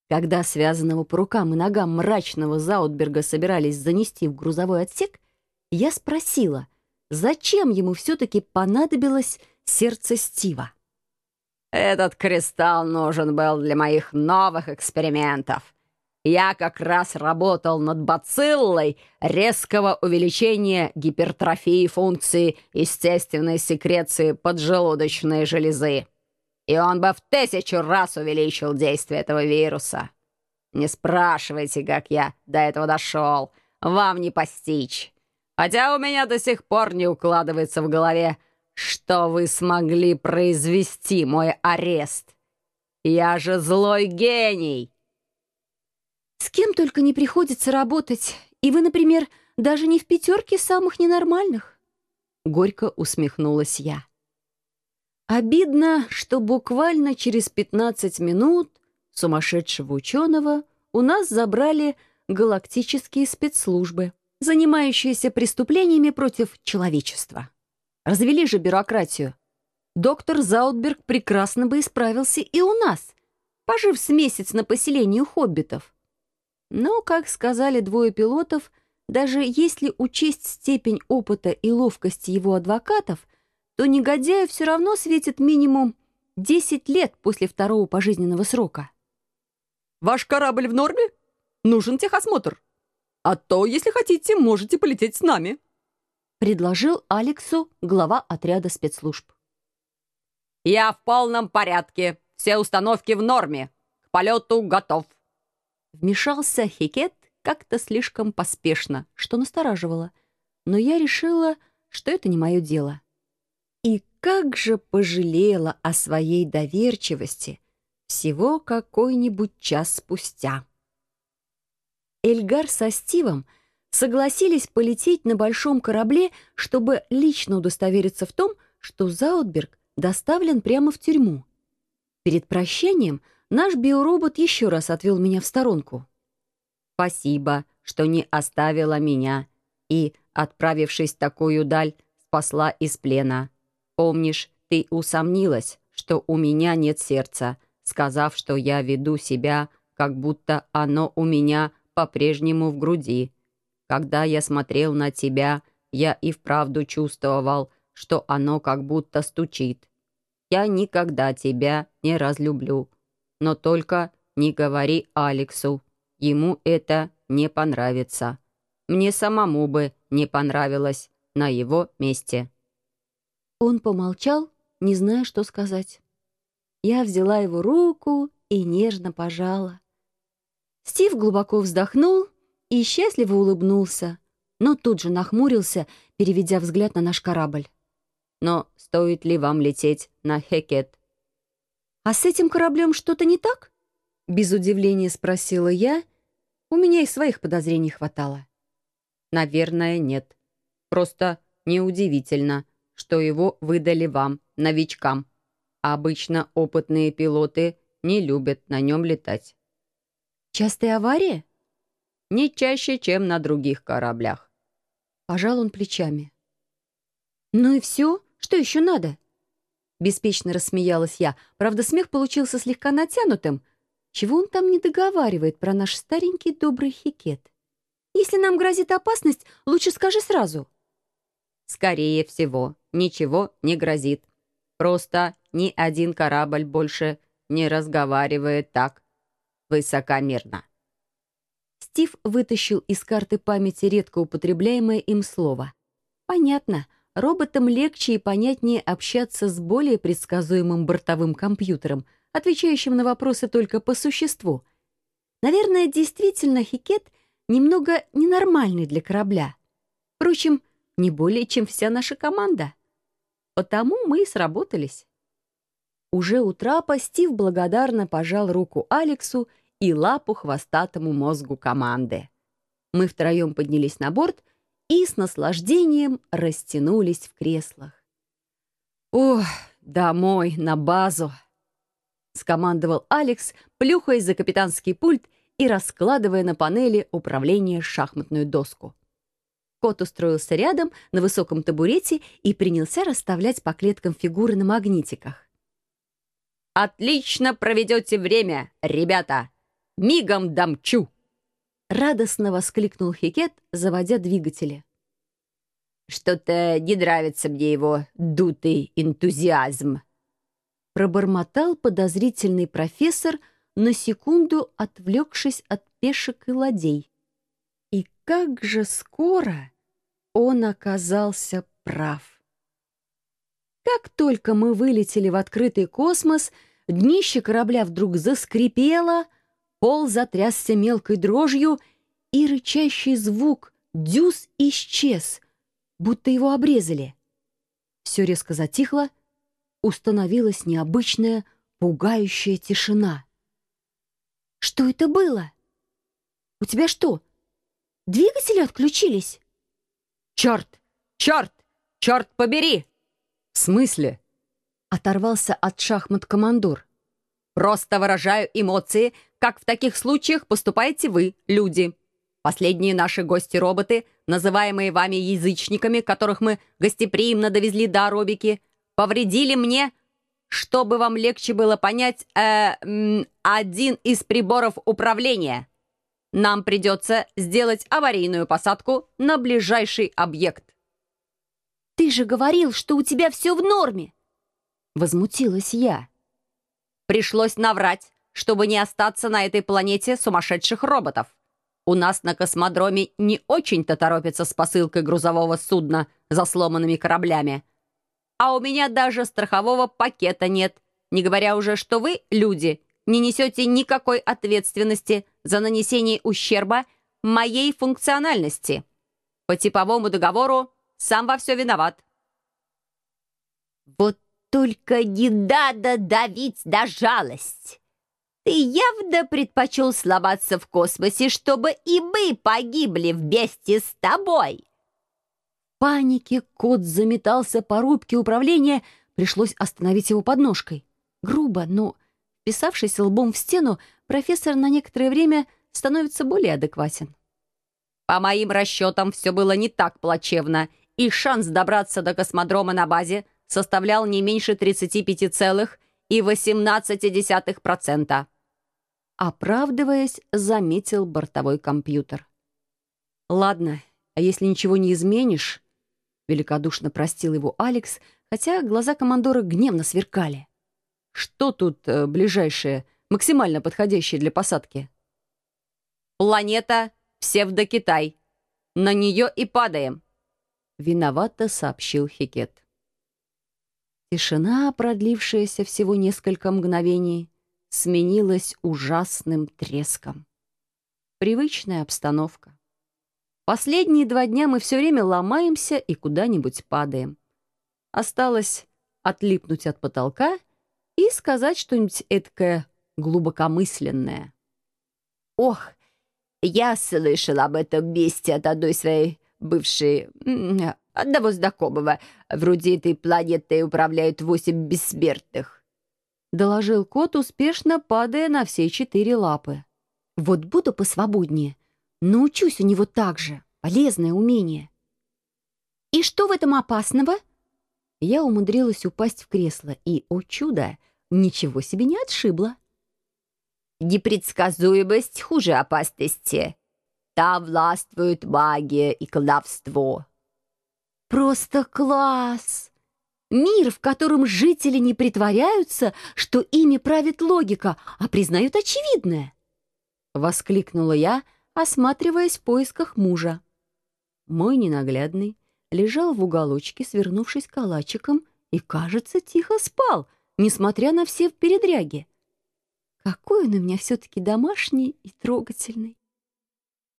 Когда связанного по рукам и ногам мрачного Заутберга собирались занести в грузовой отсек, я спросила, зачем ему все-таки понадобилось сердце Стива. «Этот кристалл нужен был для моих новых экспериментов. Я как раз работал над бациллой резкого увеличения гипертрофии функции естественной секреции поджелудочной железы. И он бы в 1000 раз увеличил действие этого вируса. Не спрашивайте, как я до этого дошел. Вам не постичь. Хотя у меня до сих пор не укладывается в голове, что вы смогли произвести мой арест. Я же злой гений!» «С кем только не приходится работать. И вы, например, даже не в 5 самых ненормальных». Горько усмехнулась я. Обидно, что буквально через 15 минут сумасшедшего ученого у нас забрали галактические спецслужбы, занимающиеся преступлениями против человечества. Развели же бюрократию. Доктор Заутберг прекрасно бы исправился и у нас, пожив с месяц на поселении у хоббитов. Но, как сказали 2 пилотов, даже если учесть степень опыта и ловкости его адвокатов, то негодяю все равно светит минимум 10 лет после 2-го пожизненного срока. «Ваш корабль в норме? Нужен техосмотр. А то, если хотите, можете полететь с нами», — предложил Алексу глава отряда спецслужб. «Я в полном порядке. Все установки в норме. К полету готов». Вмешался Хикет как-то слишком поспешно, что настораживало. Но я решила, что это не мое дело. И как же пожалела о своей доверчивости всего какой-нибудь час спустя. Эльгар со Стивом согласились полететь на большом корабле, чтобы лично удостовериться в том, что Заутберг доставлен прямо в тюрьму. Перед прощанием наш биоробот еще раз отвел меня в сторонку. «Спасибо, что не оставила меня и, отправившись в такую даль, спасла из плена. Помнишь, ты усомнилась, что у меня нет сердца, сказав, что я веду себя, как будто оно у меня по-прежнему в груди. Когда я смотрел на тебя, я и вправду чувствовал, что оно как будто стучит. Я никогда тебя не разлюблю. Но только не говори Алексу, ему это не понравится. Мне самому бы не понравилось на его месте». Он помолчал, не зная, что сказать. Я взяла его руку и нежно пожала. Стив глубоко вздохнул и счастливо улыбнулся, но тут же нахмурился, переведя взгляд на наш корабль. «Но стоит ли вам лететь на Хекет?» «А с этим кораблем что-то не так?» Без удивления спросила я. У меня и своих подозрений хватало. «Наверное, нет. Просто неудивительно, что его выдали вам, новичкам. Обычно опытные пилоты не любят на нем летать». «Частая авария?» «Не чаще, чем на других кораблях». Пожал он плечами. «Ну и все? Что еще надо?» Беспечно рассмеялась я. Правда, смех получился слегка натянутым. Чего он там не договаривает про наш старенький добрый Хикет? «Если нам грозит опасность, лучше скажи сразу». «Скорее всего, ничего не грозит. Просто ни один корабль больше не разговаривает так высокомерно». Стив вытащил из карты памяти редко употребляемое им слово. «Понятно, роботам легче и понятнее общаться с более предсказуемым бортовым компьютером, отвечающим на вопросы только по существу. Наверное, действительно, Хикет немного ненормальный для корабля. Впрочем, не более, чем вся наша команда. Потому мы и сработались». Уже у трапа Стив благодарно пожал руку Алексу и лапу хвостатому мозгу команды. Мы втроем поднялись на борт и с наслаждением растянулись в креслах. «Ох, домой, на базу!» — скомандовал Алекс, плюхаясь за капитанский пульт и раскладывая на панели управления шахматную доску. Кот устроился рядом на высоком табурете и принялся расставлять по клеткам фигуры на магнитиках. «Отлично проведете время, ребята! мигом домчу!» Радостно воскликнул Хикет, заводя двигатели. «Что-то не нравится мне его дутый энтузиазм», — пробормотал подозрительный профессор, на секунду отвлекшись от пешек и ладей. И как же скоро он оказался прав. Как только мы вылетели в открытый космос, днище корабля вдруг заскрипело, пол затрясся мелкой дрожью, и рычащий звук «дюз» исчез, будто его обрезали. Все резко затихло, установилась необычная, пугающая тишина. «Что это было? У тебя что, двигатели отключились?» «Черт! Черт! Черт побери!» «В смысле?» — оторвался от шахмат командор. «Просто выражаю эмоции, как в таких случаях поступаете вы, люди. Последние наши гости-роботы, называемые вами язычниками, которых мы гостеприимно довезли до аэробики, повредили мне, чтобы вам легче было понять, один из приборов управления. Нам придется сделать аварийную посадку на ближайший объект». «Ты же говорил, что у тебя все в норме!» — возмутилась я. Пришлось наврать, чтобы не остаться на этой планете сумасшедших роботов. У нас на космодроме не очень-то торопятся с посылкой грузового судна за сломанными кораблями. А у меня даже страхового пакета нет, не говоря уже, что вы, люди, не несете никакой ответственности за нанесение ущерба моей функциональности. По типовому договору сам во все виноват». «Вот только не надо давить на жалость. Ты явно предпочел сломаться в космосе, чтобы и мы погибли вместе с тобой». В панике кот заметался по рубке управления, пришлось остановить его подножкой. Грубо, но, вписавшись лбом в стену, профессор на некоторое время становится более адекватен. «По моим расчетам, все было не так плачевно, и шанс добраться до космодрома на базе составлял не меньше 35,18%. Оправдываясь, заметил бортовой компьютер. «Ладно, а если ничего не изменишь?» Великодушно простил его Алекс, хотя глаза командора гневно сверкали. «Что тут ближайшее, максимально подходящее для посадки?» «Планета Псевдокитай. На нее и падаем», — виновато сообщил Хикет. Тишина, продлившаяся всего несколько мгновений, сменилась ужасным треском. Привычная обстановка. Последние 2 дня мы все время ломаемся и куда-нибудь падаем. Осталось отлипнуть от потолка и сказать что-нибудь эдакое глубокомысленное. «Ох, я слышала об этом месте от одной своей бывшей... одного знакомого. Вроде этой планетой управляют 8 бессмертных», — доложил кот, успешно падая на все 4 лапы. «Вот буду посвободнее. Научусь у него так же. Полезное умение». «И что в этом опасного?» Я умудрилась упасть в кресло и, о чудо, ничего себе не отшибла. «Непредсказуемость хуже опасности. Там властвуют магия и колдовство». «Просто класс! Мир, в котором жители не притворяются, что ими правит логика, а признают очевидное!» — воскликнула я, осматриваясь в поисках мужа. Мой ненаглядный лежал в уголочке, свернувшись калачиком, и, кажется, тихо спал, несмотря на все передряги. Какой он у меня все-таки домашний и трогательный.